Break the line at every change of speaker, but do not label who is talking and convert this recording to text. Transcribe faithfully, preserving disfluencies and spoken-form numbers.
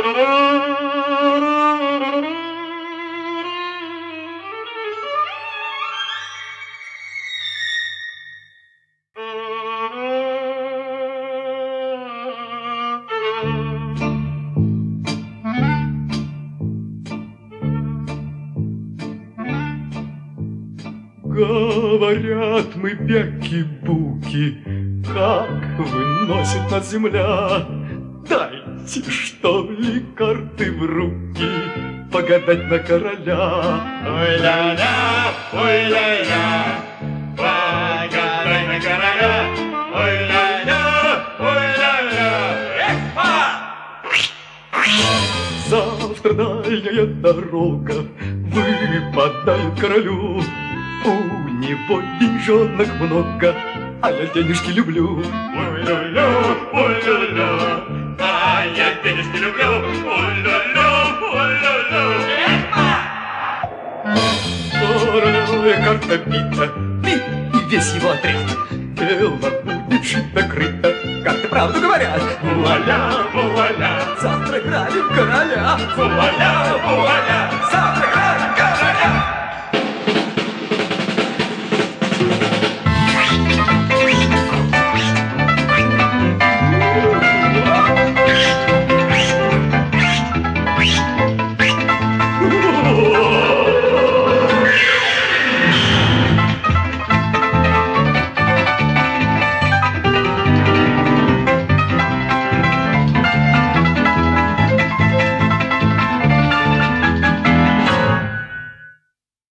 Говорят мы, бяки-буки, как выносит нас земля. Дайте, что ли, карты в руки, погадать на короля.
Ой-ля-ля, ой-ля-ля, погадай на короля. Ой-ля-ля, ой-ля-ля, эхо!
Завтра дальняя дорога выпадает королю. У него деньжонок много, а я денежки люблю.
Ой-ля-ля, ой-ля-ля, а я денежки люблю. Ой-ля-ля, ой-ля-ля, эхо!
Королевая карта бита, бит и весь его отряд. Дело будет шито-крыто, карты правду говорят.
Вуаля, вуаля,
Завтра грабим короля.
вуаля, вуаля,
Завтра